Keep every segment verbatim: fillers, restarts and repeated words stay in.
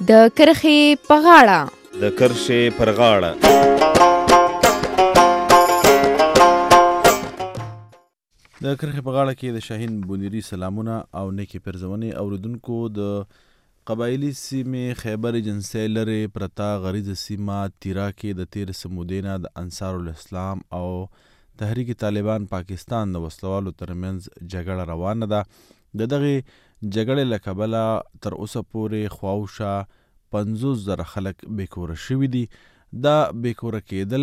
د کرښې په غاړه د کرښې پر غاړه د کرښې په غاړه کې د شاهین بونیری سلامونه او نیکې پرزونې اوریدونکو. د قبایلي سیمې خیبر ایجنسۍ لرې پرته غریزه سیمه تیرا کې د تیر سمودې نه د انصار الاسلام او تحریک طالبان پاکستان د وسلوالو ترمنځ جګړه روانه ده. د دغې جګړې له کبله تر اوسه پورې خواوشا پنځوس زره خلک بېکوره شوي دي. دا بېکوره کېدل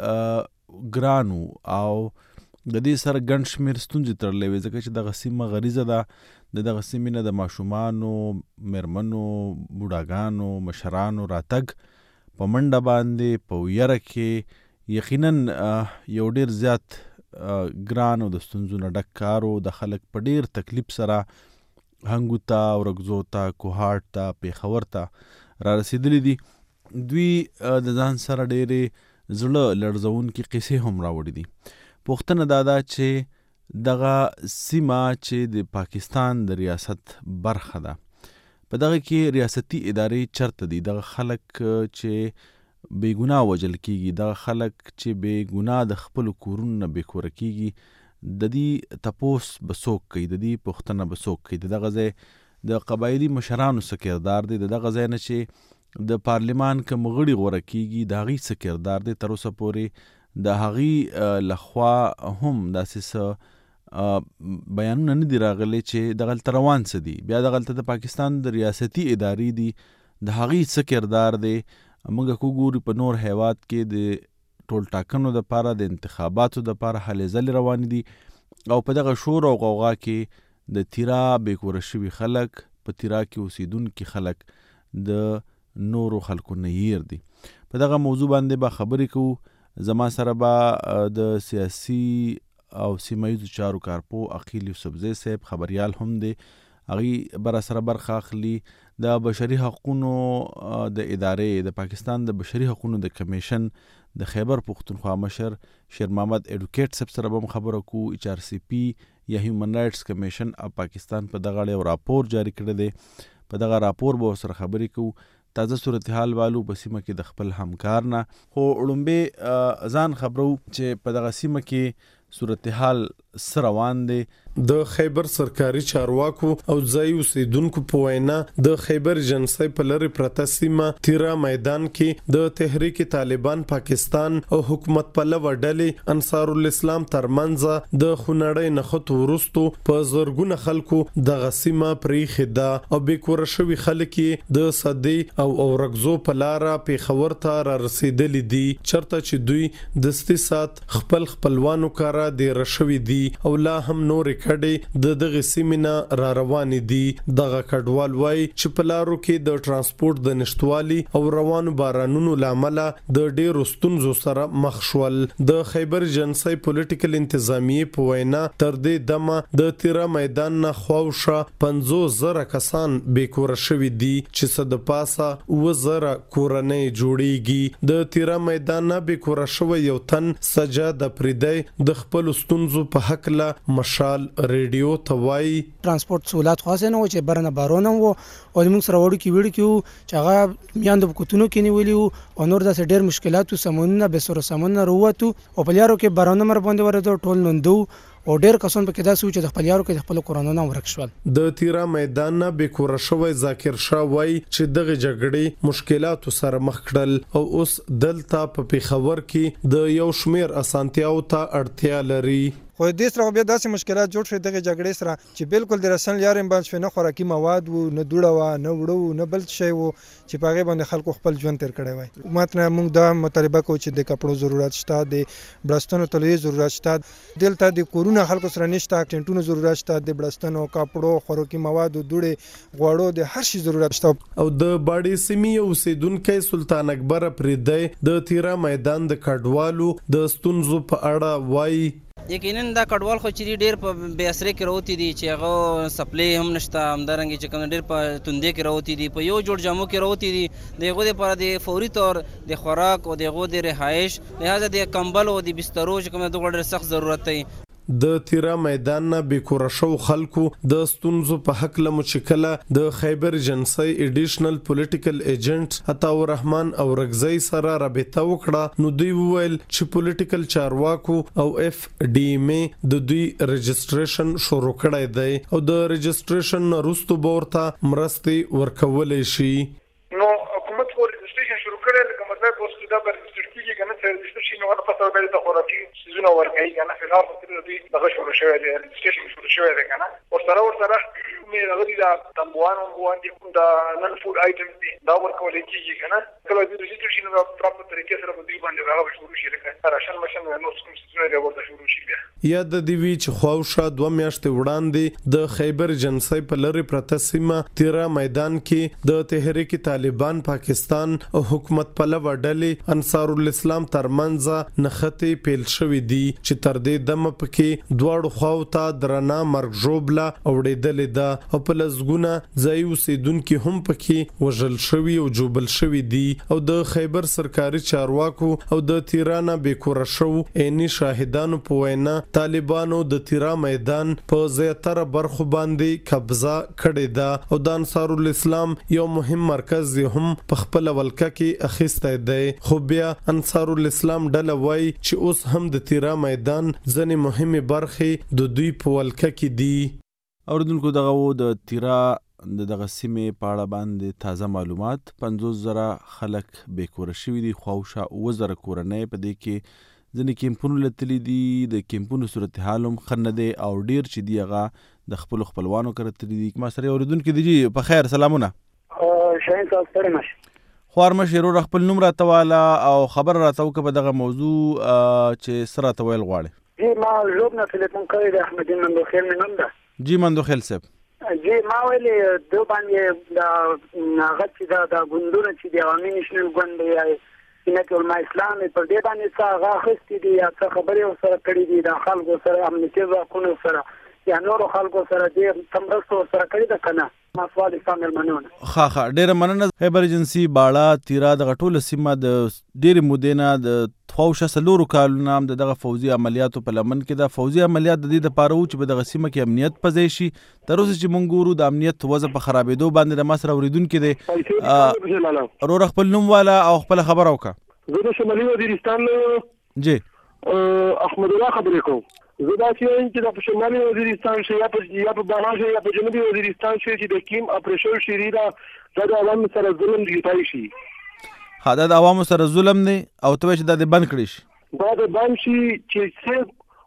ګرانو او د دې سره ګڼ شمېر ستونزې تړلی وې ځکه چې دغه سیمه غریزه ده. د دغه سیمې نه د ماشومانو، میرمنو، بوډاګانو، مشرانو راتګ په منډه باندې په ویره کې یقینا یو ډېر زیات ګران او د ستونزو نه ډک کار و. د خلک په ډېر تکلیف سره هنګو ته، ورکزو ته، کوهاټ ته، پېښور ته را رسېدلي دي. دوی د ځان سره ډېرې زړه لړزونکي قصې هم راوړي دي. پوښتنه دا ده چې دغه سیمه چې د پاکستان د ریاست برخه ده، په دغه کې ریاستي ادارې چرته دي؟ دغه خلک چې بې ګناه وژل کېږي، دغه خلک چې بې ګناه د خپلو کورونو نه بېکوره کېږي، د دې تپوس به څوک کوي؟ د دې پوښتنه به څوک کوي؟ د دغه ځای د قبایلي مشرانو څه کردار دی؟ د دغه ځای نه چې د پارلمان کوم غړي غوره کېږي د هغوی څه کردار دی؟ تر اوسه پورې د هغوی لخوا هم داسې څه بیانونه نه دي راغلي چې دغلته روان څه دي. بیا دغلته د پاکستان د ریاستي ادارې دي، د هغوی څه کردار دی؟ موږ که وګورو په نور هیواد کې د ټول ټاکنو دپاره د انتخاباتو دپاره هلې ځلې روانې دي او په دغه شور او غوغا کې د تیرا بېکوره شوي خلک، په تیرا کې اوسېدونکي خلک د نورو خلکو نه هیر دي. په دغه موضوع باندې به خبرې کوو. زما سره به د سیاسي او سیمه ییزو چارو کارپو عقیل یوسفزی صاحب خبریال هم دی، هغوی به را سره برخه اخلي. د بشري حقونو د ادارې د پاکستان د بشري حقونو د کمیشن د خیبر پښتونخوا مشر شیر محمد ایډوکیټ صاحب سره به هم خبره کوو. ایچ آر سی پی یا هیومن رایټس کمیشن اف پاکستان په دغه اړه یو راپور جاري کړی دی، په دغه راپور به ورسره خبرې کوو. تازه صورتحال والو په سیمه کې د خپل همکار نه. خو وړومبې ځان خبرو چې په دغه سیمه کې صورتحال څه روان دی. د خیبر سرکاري چارواکو او ځایي اوسیدونکو په وینا د خیبر ایجنسۍ په لرې پرته سیمه تیرا میدان کې د تحریک طالبان پاکستان او حکومت پلوه ډلې انصار الاسلام ترمنځ د خونړۍ نښتو وروستو په زرګونه خلکو دغه سیمه پرېښې ده او بېکوره شوي خلک یې د سدې او اورکزو په لاره پېښور ته را رسېدلي دي، چرته چې دوی دستي سات خپل خپلوانو کاره دیره شوي دي او لا هم نورې کډې د دغه سیمې نه را روانې دي. دغه کډوال وایي چې په لارو کې د ترانسپورت د نشتوالي او روانو بارانونو له امله د ډېرو ستونزو سره مخ شول. د خیبر ایجنسۍ پولیټیکل انتظامیې په وینا تر دې دمه د تیرا میدان نه خواوشا پنځوس زره کسان بېکوره شوي دي چې څه د پاسه اووه زره کورنۍ جوړیږي. د تیرا میدان نه بېکوره شوی یو تن سجاد پریدی د خپلو ستونزو په هکله مشال ریډیو ته وایي ترانسپورت سہولت خاصه نه و چې برنه بارونه وو او موږ سره وړو کې وړو کې چې هغه میاند په کوتونو کې نیولي او نور داسې ډېر مشکلات سمونه به سره سمونه وروته او په لارو کې بارونه مر باندې ورته ټول نندو او ډېر کسان پکې داسې و چې د خپل یارو کې د خپل کورونو ورک شول. د تیرا میدان نه بېکوره شوی ذاکر شاه وایي چې دغه جګړې مشکلاتو سره مخ کړل او اوس دلته په پېښور کې د یو شمېر اسانتیاو ته اړتیا لري. خو دې سره بیا داسې مشکلات جوړ شوي دغه جګړې سره چې بالکل د رسن لارې باندې شوي، نه خوراکي مواد وو، نه دوړه وه، نه وړه، نه بل شی وو چې په هغې باندې خلکو خپل ژوند تېر کړی وای. حکومت نه موږ دا مطالبه کوو چې د کپړو ضرورت شته، د بړستنو تلوي ضرورت شته، دلته د کورونه خلکو سره نشته، ټینټونو ضرورت شته، د بړستنو، کپړو، خوراکي موادو، دوړې، غوړو، د هر شي ضرورت شته. او د باډې سیمې اوسیدونکی سلطان اکبر پریدی د تیرا میدان د کډوالو د ستونزو په اړه وایي یقینا دا کډوال خو چې ډېر په بې اثرۍ کې راوتي دي چې هغه سپلۍ هم نشته، همدارنګې چې کوم ډېر په توندې کې راوتي دي، په یو جوړ جامو کې راوتي دي. د هغو دپاره د فوري طور د خوراک او د هغو د رهایش لحاظه د کمبل او د بسترو چې کوم دغه ډېر سخت ضرورت دی. د تیرا میدان نه بیکور شو خلکو د ستونزو په حق لمو چکله د خیبر جنسي ایډیشنل پولیټیکل ایجنټ عطا الرحمن او رغزی سره رابطه وکړه نو دوی وویل چې پولیټیکل چارواکو او اف ډي ایم د دوی رجسټریشن شروع کړی دی او د رجسټریشن وروسته ورته مرستې ورکولې شي. نو حکومت خو رجسټریشن شروع کړل کوم مطلب اوس دا به رجسټر کیږي کنه چې رجسټریشن نو ورته پاتې وي د خوراکي سيزونه ورکړي کنه فلال خاطر دې دغه شروع شوی دی رجسټریشن شروع شوی دی کنه او سره ورته مې راغلي دا تموانو باندې دا نن فود آیټمز دي دا ورکول کیږي کنه کله چې رجسټریشن په پراپر طریقې سره باندې باندې هغه شروع شي لکه راشن مشن نو څوم سيزونه دی ورته شروع شي بیا یا د دیوی چې خواوشا دوه میاشتې وړاندې د خیبر جنسي په لری پرته سیمه تیرا میدان کې د تحریک طالبان پاکستان او حکومت پلوه ډلې انصار الاسلام ترمنځ نخته پیل شوې دي چې تر دې دمه پکې دواړو خواو ته درنا مرګ جوړبلا اوړېدلې ده او په لزګونه ځای اوسیدونکو هم پکې وژل شوی او جوبل شوی دي او د خیبر سرکاري چارواکو او د تیرانا بیکور شو عیني شاهدانو په وینا طالبانو د تیرا میدان په زیاتره برخو باندې قبضه کړې ده او د انصار الاسلام یو مهم مرکز هم په خپل ولکه کې اخیسته دی خو بیا انصار الاسلام ډله وای چې اوس هم د تیرا میدان ځنې مهمه برخه د دوی په ولکه کې دي. اوردونکو دغه د تیرا د دغه سیمې په اړه باندې تازه معلومات پنځوس زره خلک بیکور شوي دي خواوشا اوه زره کورنۍ په دې کې ځنې کیمپونو لتلی دي د کیمپونو صورتحال هم ښه نه دی او ډیر چې دی هغه د خپلو خپلوانو کره تللي دي. ما سره اورېدونکي دي جی په خیر سلامونه شاهین صاحب ستړی مشه خوار مشه ورور خپل نوم راته واله او خبر راته وکړه په دغه موضوع چې څه راته ویل غواړې. جی ما ژوب نه تلیفون کړی دی احمدین مندوخیل مې نوم ده. جی مندوخیل صاحب جی ما ویلې دو باندې دا هغه چې دا د ګوندونه چې د عوامي نېشنل ګوند دی سینټ علماء اسلام په دې باندې څه هغه خستې دي یا څه خبرې سره کړې دي د خلکو سره امنیتي ځواکونو سره یا نورو خلکو سره دې تمرستو سره کړې ده کنه ما سوال استعمال منونه. ها ها ډېر مننه. خیبر ایجنسی باړه تیرا د غټول سیمه د ډېر مودینه د خواوشا سلورو کالو نام دغه فوزي عملیاتو په لمن کې د فوزي عملیات د دې لپاره و چې په دغه سیمه کې امنیت پځې شي. تر اوسه چې مونږ ګورو د امنیت وضع په خرابېدو باندې د مصر اوریدونکو دي ورور خپل نوم والا او خپل خبر اوکا. زه د شمالي وزیرستان جی احمد الله خبرې کوم. زه دا چې د شمالي وزیرستان شي یا په یا په بالا شي یا په جنوبي وزیرستان شي چې د کیم اپریشن شری دا د عوامو سره ظلم دی شي. ها دا د عوامو سره ظلم دی او ته چې دا بند کړی شي. دا د بند شي چې څه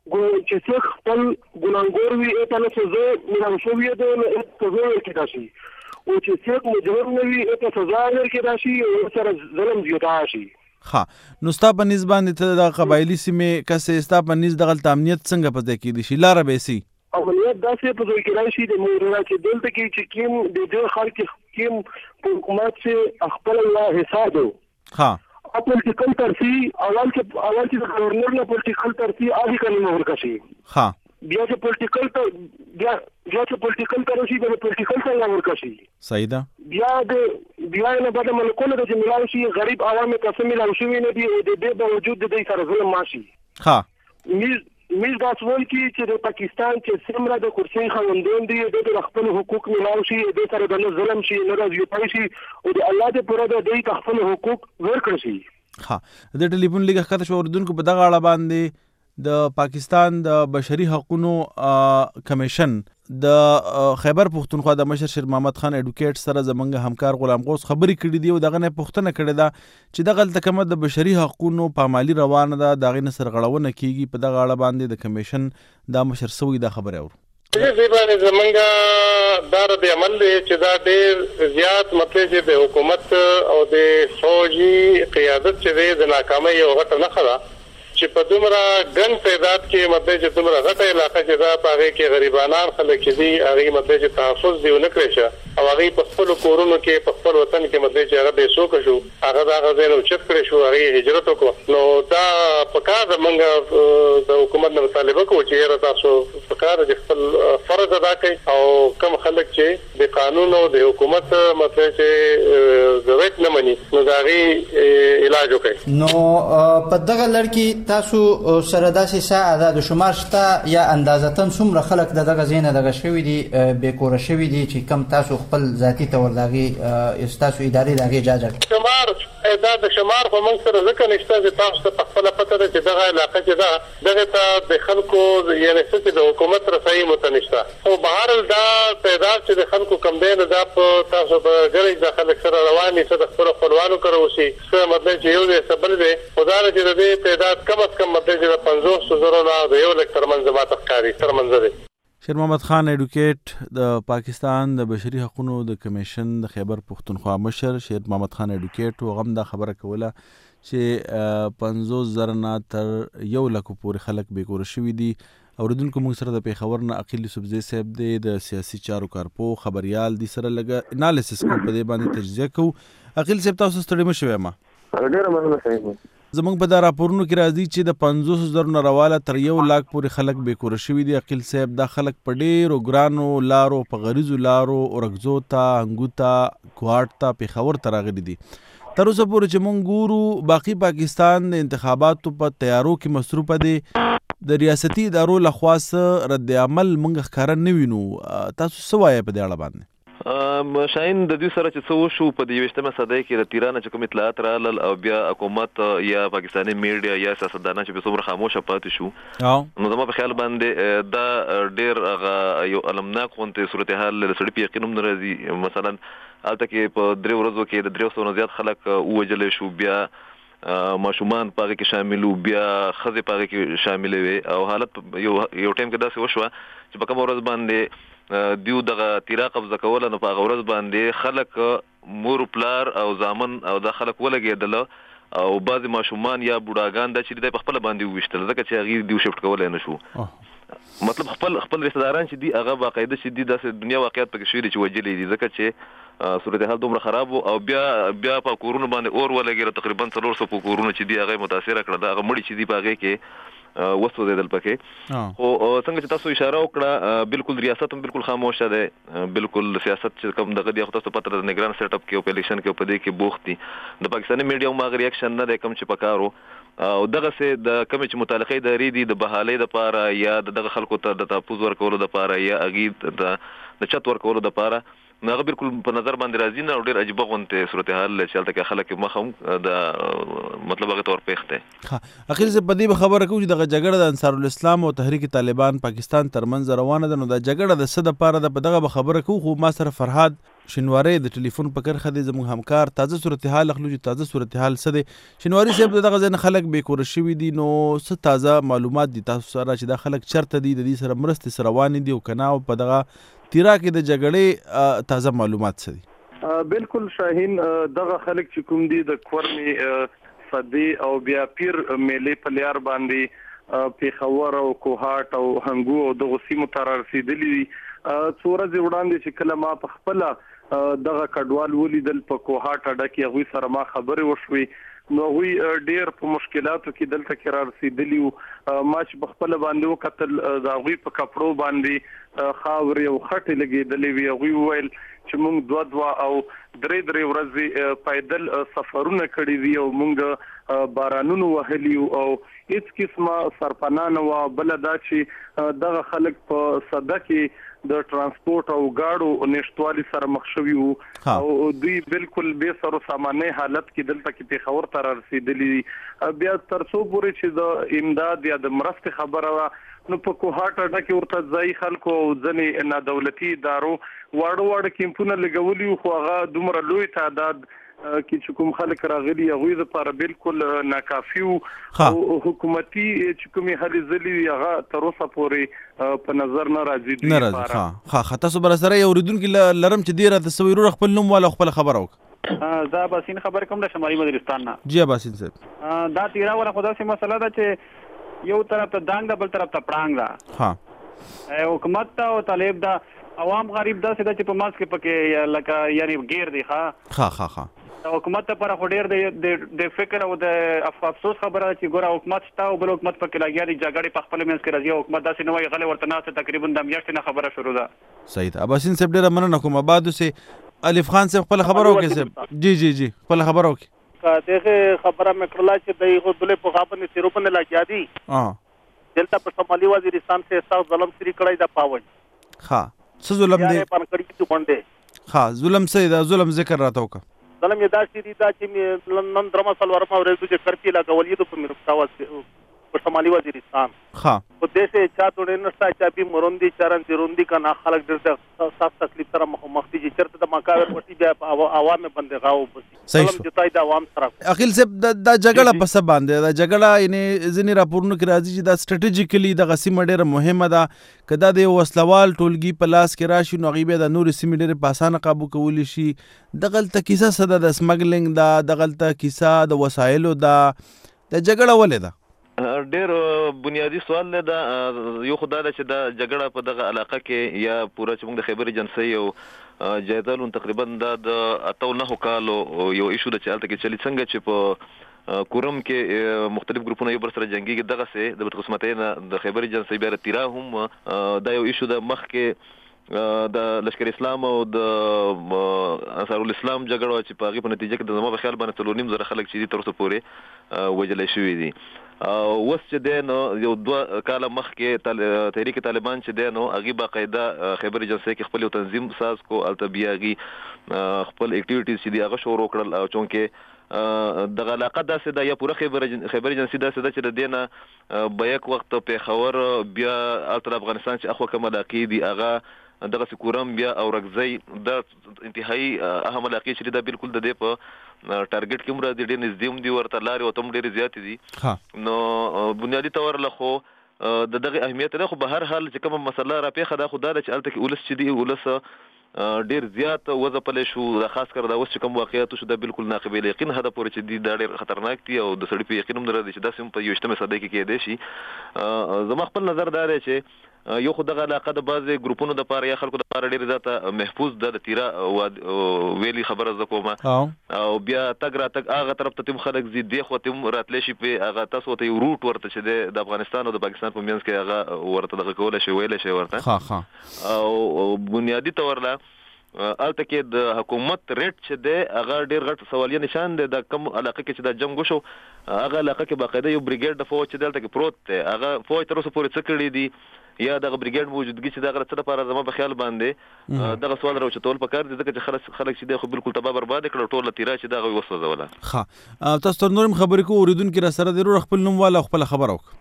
چې څه خپل ګناګور وي اته نه څه مینه شوی دی نو څه ورکې دا شي او چې څه مجرم نه وي اته سزا ورکې دا شي او سره ظلم زیاته شي. ها نو ستا په نسبت باندې ته د قبایلی سیمې کسې ستا په نسبت دغه امنیت څنګه پته کېدی شي لاره به سي امنیت داسې په ځای کې راشي د مورا چې دلته کې چې کیم د دې خلک کیم حکومت چې خپل الله حساب ها خپل ټیکل ترسي اول چې اول چې گورنر نه پولیټیکل ترسي اړي کلمه ورکشي. ها بیا چې پولیټیکل ته بیا بیا چې پولیټیکل ته شي د پولیټیکل څنګه ورکشي. صحیح ده. بیا د بیا نه بعد ملکونه د جملال شي غریب عوام ته سمې لا شوی نه دی د دې باوجود د دې سره ظلم ماشي. ها میز میز دا څول کی چې د پاکستان چې سمره د کرسي خوندون دي د خپل حقوق ملاو شي د سره د ظلم شي نه راځي پای شي او د الله دې پر د دې خپل حقوق ورکړي شي. ها د ټلیفون لګه کته شو اردوونکو په دغه اړه باندې د پاکستان د بشري حقوقو کمیشن د خیبر پختونخوا د مشر شیر محمد خان اډوکیټ سره زمونږ همکار غلام غوث خبرې کړې دي او دغه نه پوښتنه کړې ده چې دغه تکمه د بشري حقوقو پامالي روانه ده دغه نه سرغړونه کیږي په دغه اړه باندې د کمیشن د مشر سوی د خبره اور دې باندې زمونږ دار د عمل چې دا ډېر زیات مطلب چې د حکومت او د فوجي قیادت چې د ناکامۍ او غټه نه خلا چې په دومره ګن تعداد کې مطلب چې دومره غټه علاقه چې دا په هغه کې غریبانان خلک دي هغه مطلب چې تحفظ دی ونه کړی شه او هغه په خپل کورونو کې په خپل وطن کې مطلب چې هغه به سوک شو هغه دا غزه نو چت کړی شو هغه هجرت وکړو نو دا په کار د منګه د حکومت نه مطالبه کوي چې تاسو په کار د خپل فرض ادا کړئ او کوم خلک چې د قانون او د حکومت مطلب چې ضرورت نه مني نو دا غي علاج وکړي. نو په دغه لړ کې تاسو سره داسې ساعه ده د شمار شته یا اندازتن څومره خلک د دغه ځای نه دغه شوي دي بېکوره شوي دي چې کم تاسو خپل ذاتي طور د هغې ستاسو ادارې د هغې اجازه شمار دا د شمار خو موږ سره ځکه نشته چې تاسو ته په خپله پته ده چې دغه علاقه چې ده دغې ته د خلکو یعنې څه چې د حکومت رسایي مته نشته خو بهرحال دا تعداد چې د خلکو کم دی نو دا په تاسو په ګرج د خلک سره روان دي څه د خپلو خپلوانو کره اوسي څه مطلب چې یو دی څه بل دی خو دا ده چې د دې تعداد کم از کم مطلب چې د پنځوسو زرو نه د یو لک ترمنځ ماته ښکاري ترمنځ دی. شیر محمد خان ایډوکیټ د پاکستان د بشري حقوقو د کمیشن د خیبر پښتونخوا مشر شیر محمد خان ایډوکیټ و غم دا خبره کوله چې پنځوس زره نه تر یو لکو پورې خلک بېکوره شوي دي. اوریدونکو موږ سره د پېښور نه عقیل یوسفزی صاحب دی د سیاسي چارو کارپو خبریال دي سره لږه انالیسس کوو په دې باندې تجزیه کوو. عقیل صاحب تاسو ستړي مه شوئ ما ډېره مننه صاحب. زمونږ په دا راپورونو کې راځي چې د پنځوسو زرو نه راواله تر یو لاک پورې خلک بېکوره شوي دي. عقیل صاحب دا خلک په ډېرو ګرانو لارو په غریزو لارو اورکزو ته هنګو ته کوهاټ ته پېښور ته راغلي دي. تر اوسه پورې چې مونږ ګورو باقي پاکستان د انتخاباتو په تیارو کې مصروفه دی. د ریاستي ادارو لخوا څه رد عمل مونږ ښکاره نه وینو. تاسو څه وایئ په دې اړه باندې؟ شاین د دوی سره چې څه وشو په د یویشتمه صدۍ کې د تیرانه چې کوم اطلاعات رالل او بیا حکومت یا پاکستاني میډیا یا سیاستدانان چې په څومره خاموشه پاتې شو نو زما په خیال باندې دا ډېر هغه یو المناک غوندې صورتحال له سړي په یقین هم نه راځي. مثلا هلته کې په درې ورځو کې د درې سوو نه زیات خلک ووژلی شو بیا ماشومان په هغې کې شامل وو بیا ښځې په هغې کې شاملې وې او حالت یو یو ټایم کې داسې وشوه چې په کومه ورځ باندې دیو دغه تیرا قبضه کوله نو په هغه ورځ باندې خلک مور پلار او زامن او دا خلک ولګېدله او بعضې ماشومان یا بوډاګان دا چې دی په خپله باندې وویشتل ځکه چې هغې دیو شفټ کولی نه شو. مطلب خپل خپل رشته داران چې دي هغه باقاعده چې دي داسې دنیا واقعیت پکې شوي دي چې وجلې دي ځکه چې صورتحال دومره خراب و او بیا بیا په کورونو باندې اور ولګېده تقریبا څلور سوه په کورونه چې دي هغه متاثره کړه د هغه مړي چې دي په هغې کې وسوځېدل پکې. خو څنګه چې تاسو اشاره وکړه بالکل ریاست هم بالکل خاموشه دی بالکل سیاست چې کوم دغه دی خو تاسو پته ده نګران سیټ اپ کې او په الیکشن کې په دې کې بوخت دي. د پاکستاني میډیا هم هغه ریاکشن نه دی کوم چې پکار و او دغسې د کومې چې متعلقې ادارې دي د بحالۍ دپاره یا د دغه خلکو ته د تحفظ ورکولو دپاره یا هغې د چت ورکولو دپاره نو هغه بالکل په نظر باندې راځي نه او ډېر عجیبه غوندې صورتحال چې هلته کې خلک مخ هم د مطلب هغې ته ورپېښ دی. اخر زه په دې به خبره کوم چې دغه جګړه د انصارالاسلام او تحریک طالبان پاکستان ترمنځ روانه ده نو دا جګړه د څه دپاره ده په دغه به خبره کوو. خو ما سره فرهاد شنواری د ټلیفون په کرښه دی زموږ همکار تازه صورتحال اخلو چې تازه صورتحال څه دی. شنواری صاحب د دغه ځای نه خلک بېکوره شوي دي نو څه تازه معلومات دي تاسو سره چې دا خلک چېرته دي د دې سره مرستې سره روانې دي او که نه او په دغه تیرا کې د جګړې تازه معلومات څه دي؟ بالکل شاهین دغه خلک چې کوم دي د کورمې صدۍ او بیا پیر میلې په لیار باندې پېښور او کوهاټ او هنګو او دغو سیمو ته رارسېدلي دي. څو ورځې وړاندې چې کله ما په خپله دغه کډوال ولیدل په کوهاټ اډه کې هغوی سره ما خبرې وشوې نو هغوی ډېر په مشکلاتو کې دلته کې رارسېدلي وو. ما چې په خپله باندې وکتل د هغوی په کپړو باندې خاورې او خټې لګېدلې وي. هغوی وویل چې موږ دوه دوه او درې درې ورځې پیدل سفرونه کړي دي او موږ بارانونو وهلي او هېڅ قسمه سرپناه نه وه. بله دا چې دغه خلک په صده کې د ترانسپورټ او ګاډو نشتوالي سره مخ شوي وو او دوی بالکل بې سر و سامانۍ حالت کې دلته کې پېښور ته رارسېدلي دي. بیا تر څو پورې چې د امداد یا د مرستې خبره وه نو په کوهاټ اډه کې ورته ځایي خلکو او ځینې نادولتي ادارو واړه واړه کیمپونه لګولي وو خو هغه دومره لوی تعداد کې چې کوم خلک راغلي هغوی دپاره بالکل ناکافي وو او حکومتي چې کومې هلې ځلې وي هغه تر اوسه پورې په نظر نه راځي دوی لپاره. ښه ښه تاسو به راسره یو اورېدونکي لرم چې دې راته څه وایي وروره خپل نوم واله او خپله خبره وکړه. زه اباسین خبرې کوم د شمالي مدرستان نه. جی اباسین صاحب دا تیرا والا خو داسې مسله ده چې یو طرف ته دانګ ده بل طرف ته پړانګ ده. حکومت ته او طالب ده عوام غریب داسې ده چې په منځ کې پکې لکه یعنې ګیر دی. ښه ښه ښه ښه حکومت لپاره خو ډېر د فکر او د افسوس خبره ده چې ګوره حکومت شته او بل حکومت پکې لګیا دي جګړې په خپل منځ کې راځي او حکومت داسې نه وایي غلی ورته ناسته تقریبا د میاشتې نه خبره شروع ده. صحیح ده. اباسین صاحب ډېره مننه کوم. آباد اوسئ. الف خان صاحب خپله خبره وکړئ صاحب. جی جی جی خپله خبره وکړئ. لکه دغه خبره مې کړله چې د یو دلې په غابن تیروبن لګیا دي دلته په شمالي وزیرستان کې سخت ظلم سری کړی دا پاوج ها څه ظلم دی پن کړی چې باندې ها ظلم څه دا ظلم ذکر راته وکړه ظلم یې دا چې دا چې نن درما سلوار ما ورې چې کرتی لګولې د په مرتاواز په شمالي وزیرستان ها په دې سه چا ټوډې نشتا چا به مروندي چرن چروندي کنا خلک ډېر سخت تکلیف سره مخ دي چې چرته د مکاور پټي بیا عوام باندې غاو بس صحیح ظلم چې تای د عوام سره اخیل صاحب د جګړه په سبب باندې د جګړه یعنی ځینې راپورونو کې راځي چې دا سټریټیجیکلی د غسیمه ډېره مهمه ده کدا د وسلوال ټولګي په لاس کې راشي نو غیبه د نور سیمې ډېر په اسانه قابو کولی شي دغلته کیسه صدا د سمګلینګ دا دغلته کیسه د وسایلو دا د جګړه ولې ده ډېر بنیادی سوال دی دا یو خدای دا چې دا جګړه په دغه علاقه کې یا پوره چې موږ د خیبر ایجنسۍ او جایدالون تقریبا دا د اتو نه کالو یو ایشو د چالت کې چلی څنګه چې په کورم کې مختلف ګروپونه یو بل سره جنگي دغه سه د بدقسمتۍ د خیبر ایجنسۍ بیا تیرا هم دا یو ایشو د مخ کې د لشکر اسلام او د انصار الاسلام جګړه چې په هغه په نتیجه کې د زموږ په خیال باندې څلور نیم زره خلک چې تر اوسه پورې وجلې شوي دي اوس چې دینو یو دوه کاله مخکې تحریک طالبان چې دینو هغه باقاعده خیبر ایجنسۍ کې خپل تنظیم ساز کو التبیاغي خپل اکټیویټیز چې دی هغه شروع کړل او چونکه دغه علاقه داسې دا یا پوره خیبر خیبر ایجنسۍ داسې دا چې د دینه به یک وخت په خبر بیا التر افغانستان چې اخو کوم علاقې دی هغه دغه سکورم بیا او رغزي د انتهایی اهم علاقې چې دا بالکل د دې په ټارګټ کې مراد دي نږدې دی ورته لاري او تم ډېر زیات دي نو بنیادی تور له خو د دغه اهمیت له خو به هر حال چې کوم مسله را پیخه دا خدای چې الته کې ولس چې دی ولس ډېر زیات وځپلې شو د خاص کر دا اوس چې کوم واقعیت شو دا بالکل ناقابل یقین هدا پورې چې دی دا ډېر خطرناک دي او د سړي په یقین هم درته چې دا سم په یوشتمه صدې کې کې دی شي زما خپل نظر دا دی چې یو خو دغه علاقه د بعضې ګروپونو د پاره یا خلکو د پاره ډېر زیاته محفوظ ده د تیرا ویلي خبره زه کومه او بیا تګ را تګ هغه طرف ته تم خلک زی دی خو تم راتلی شي په هغه تاسو ته یو روټ ورته چې د افغانستان او د پاکستان په منځ کې هغه ورته دغه کوله شي ویل شي ورته ها ها او بنیادی تور لا الته کې د حکومت ریټ چې دی هغه ډېر غټ سوالیه نشان دی د کم علاقه کې چې د جنگ وشو هغه علاقه کې باقاعده یو بریګیډ د فوج چې دلته کې پروت دی هغه فوج تر اوسه پورې څه کړي دي یا دغه بریګیډ موجودګي چې دغه څه لپاره زما په خیال باندې دغه سوال راوچتول پکار دي ځکه چې خلک خلک چې دی خو بالکل تباہ برباد کړ ټول تیرا چې دغه وسوځوله ها تاسو تر نورم خبرې کو اوریدونکو را سره ضرور خپل نوم والا خپل خبر وک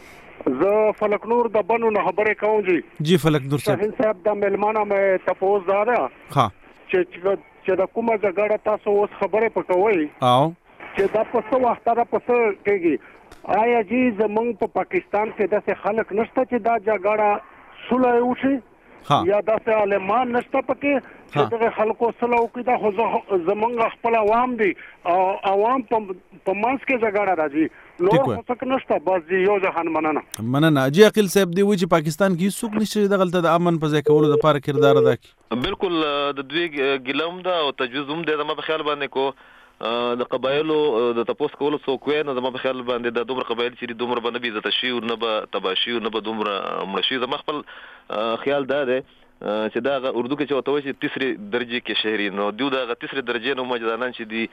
زه فلک نور د بنو نه خبرې کوم جی جی فلک نور صاحب صاحب د ملمانه مې تاسو زاره ها چې چې د کومه جګړه تاسو اوس خبرې پکوي او چې دا په څو وخت را په څه کېږي آیا جی زمونږ په پاکستان کې داسې خلک نشته چې دا جګړه صلح وشي یا داسې عالمان نشته پکې چې دغه خلکو صلح وکړي دا خو زمونږ خپل عوام دي او عوام په منځ کې جګړه راځي نور خو څه نشته بس یو ځهان مننه مننه جی عقیل صاحب دی وی چې پاکستان کې څوک نشته دغلته د امن په ځای کولو د پاره کردار ادا کوي بالکل د دوی ګلم دا او تجویز هم د ما په خیال باندې کو د قبایلو د تاسو کولو څوک وای نو زما په خیال باندې د دومره قبایل چې دومره باندې بي عزت شي او نه به تباشي او نه به دومره مړشي زما خپل خیال دا دی چې دا اردو کې چې وته وي چې تیسری درجه کې شهري نو دیو دا تیسری درجه نو مجدانان چې دی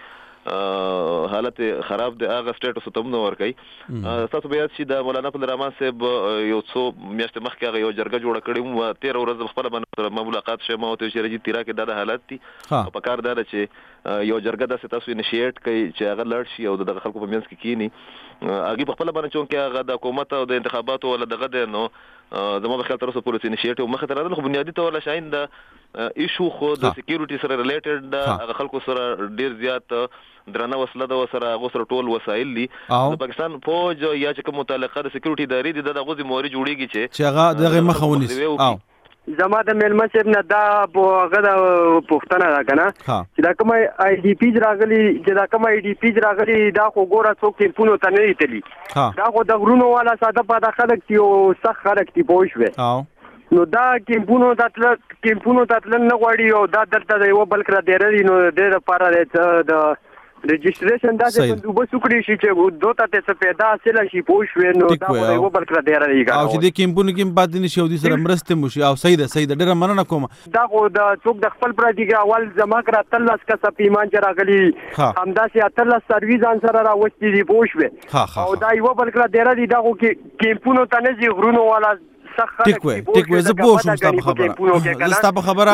حالت خراب دی هغه سټیټس ته نو ور کوي تاسو بیا چې د مولانا عبد الرحمن صاحب یو څو میاشتې مخکې هغه یو جرګه جوړه کړې مو تیر ورځ خپل باندې ملاقات شوه مو ته چې رجی تیرا کې د حالت دي په کار دا چې یو جرګه د تاسو انیشیټ کوي چې هغه لړ شي او د خلکو په منځ کې کینی هغه په خپل باندې چون کې هغه د حکومت او د انتخاباتو ولا دغه دی نو زموږ په خیال تر اوسه پولیس انیشیټیو مخه تر راځي خو بنیادی تور شاین د ایشو خو د سکیورټي سره ریلیټډ د هغه خلکو سره ډیر زیات درنه وسله د سره هغه سره ټول وسایل دي د پاکستان فوج یا چې کوم متعلقه د سکیورټي ادارې دي د غوځي موري جوړیږي چې چې هغه دغه مخه ونیسي او زما د ملمن صاحب نه دا هغه د پښتنه دا کنه چې دا کوم آی ډی پی راغلي چې دا کوم آی ډی پی راغلي دا خو ګوره څوک ټلیفون ته نه ایتلی دا خو د غرونو والا ساده په د خلک چې او سخت خلک دی پوه شوې نو دا کیمپونو داتل کیمپونو داتل نه غواړي او دا دلته یو بل کړه ډېر نو ډېر لپاره د رجسټریشن دا چې بندوبست وکړي شي چې دوته ته څه پیدا حاصله شي پوه شوې نو دا به یو بل کړه ډېره لري او چې دې کیمپونو کې پاتې نشي او دې سره مرسته مو شي او صحیح ده صحیح ده ډېره مننه کوم دا خو د څوک د خپل پردیګه اول زما کړه تلس کسه پیمان چې راغلي همداسې اتلس سرویس ان سره راوستي دي پوه شوې او دا یو بل کړه ډېره دي دا خو کې کیمپونو ته نه ځي غرونو والا ټیک وای ټیک وای زه پوه شوم ستا په خبره زه ستا په خبره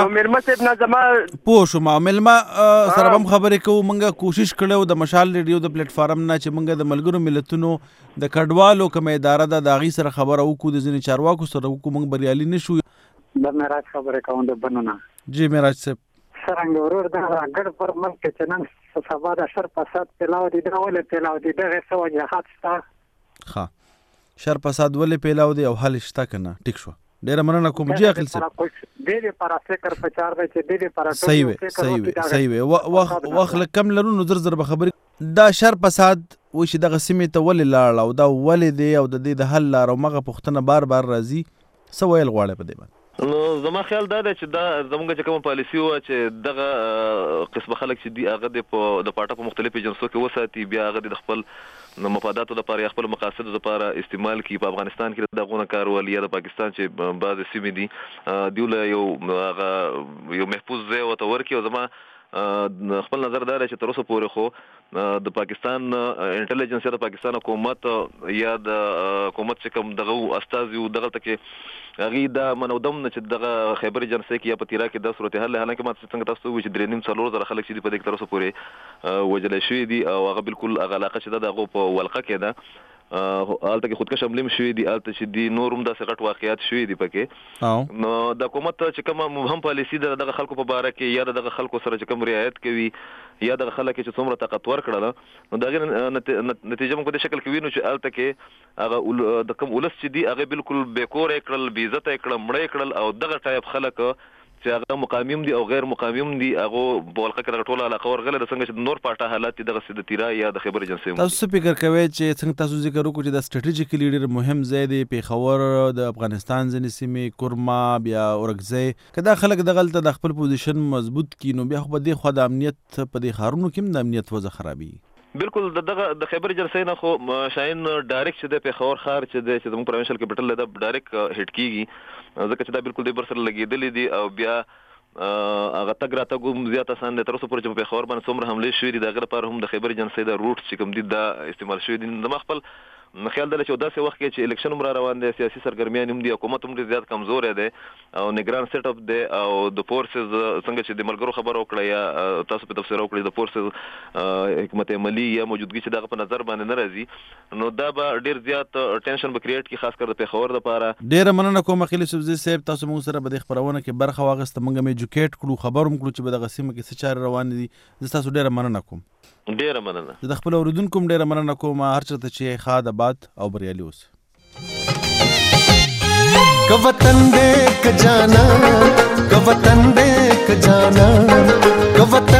پوه شوم او ملما سره هم خبرې کوو مونږه کوشش کړو د مشال ریډیو د پلیټ فارم نه چې مونږه د ملګرو ملتونو د کډوالو کوم اداره ده د هغې سره خبره وکړو د ځینې چارواکو سره وکړو مونږ بریالي نه شو د معراج خبرې کوم د بنونه جی معراج صاحب څنګه ورور دا ګډ پر ملک چې نن سبا د شر فساد پیلاو دي دا ولې پیلاو دي دغه څه وجهات شته ښه شر فساد ولې پیلاو دی او حل شته کنه ټیک شو ډېره مننه کوم جی عقل صاحب ډېرې پر فکر په چار دی چې ډېرې پر صحیح وي صحیح وي صحیح وي وخت وخت کم لرو نو زر زر به خبرې دا شر فساد و چې دغه سیمې ته ولې لاړ او دا ولې دی او د دې د حل لار او مغه پوښتنه بار بار راځي څه ویل غواړي په دې باندې نو زما خیال دا دی چې دا زموږ چې کوم پالیسي وه چې دغه قسمه خلک چې دي هغه د د پاټه په مختلفو جنسو کې وساتي بیا هغه د خپل مفاداتو لپاره یا خپل مقاصدو لپاره استعمال کړي په افغانستان کې دغه کارول یا د پاکستان چې بعض سیمې دي دیو له یو هغه یو محفوظ ځای ورته ورکړي او زما خپل نظر دا دی چې تر اوسه پورې خو د پاکستان انټلیجنس یا د پاکستان حکومت یا د حکومت چې کوم دغه استازي دغلته کې هغې دا منودم نه چې دغه خیبر جنسۍ کې یا په تیرا کې دا صورتحال حالانکې ما څنګه تاسو ووایي چې درې نیم څلور زره خلک چې دي په دې کې تر اوسه پورې وژلی شوي دي او هغه بالکل هغه علاقه چې ده د هغو په ولقه کې ده هلته کې خودکش حملې هم شوي دي هلته چې دي نور هم داسې غټ واقعیات شوي دي پکې نو د حکومت چې کومه مبهم پالیسي ده دغه خلکو په باره کې یا دغه خلکو سره چې کوم رعایت کوي یا دغه خلک چې څومره طاقتور کړله نو د هغې نتیجه موږ په دې شکل کې وینو چې هلته کې هغه د کوم ولس چې دي هغې بالکل بېکوره یې کړل بې عزته یې کړل مړه یې کړل او دغه ټایپ خلک چې هغه مقامیم دي او غیر مقامیم دي هغه په ولقه کې دغه ټوله علاقه ورغله د څنګه چې نور پاټه حالات دي دغه د تیرا یا د خیبر جنسۍ تاسو څه فکر کوئ چې څنګه تاسو ذکر وکړو چې د سټریټیجیکلی ډېر مهم ځای دی پېښور د افغانستان ځینې سیمې کورما بیا اورکزۍ که دا خلک دغلته د خپل پوزیشن مضبوط کړي نو بیا خو په دې خوا د امنیت په دې ښارونو کې هم د امنیت وضع خرابېږي بالکل دغه د خیبر جنسۍ نه خو شاین ډایرکټ چې د پېښور ښار چې دی چې زموږ پروینشل کیپټل دی دا ډایرکټ هټ کېږي ځکه چې دا بالکل د بر سره لګېدلي دي او بیا هغه تګ راتګ هم زیات اسان دی تر اوسه پورې چې په پېښور باندې څومره حملې شوي دي د هغه لپاره هم د خیبر جنسۍ د روټ چې کوم دي دا استعمال شوي دي زما خپل خیال دی چې داسې وخت کې چې الیکشن هم را روان دی سیاسي سرګرمیان هم دي حکومت هم ډېر زیات کمزوری دی او نگران سیټ اپ دی او د فورسز څنګه چې د ملګرو خبره وکړه یا تاسو په تفسیر وکړئ د فورسز حکمت عملي یا موجودګي چې دغه په نظر باندې نه راځي نو دا به ډېر زیات ټینشن به کریټ کړي خاص کر د پېښور دپاره ډېره مننه کوم اخیل یوسفزي صاحب تاسو موږ سره په دې خپرونه کې برخه واخیسته موږ هم ایجوکیټ کړو خبر هم کړو چې په دغه سیمه کې څه چارې روانې دي زه تاسو ډېره مننه کوم ډېره مننه زه د خپل اورېدونکو هم ډېره مننه کوم هر چېرته چې ښاد آباد او بریالي اوسئ که وطن دې که جانا که وطن دې که جانا که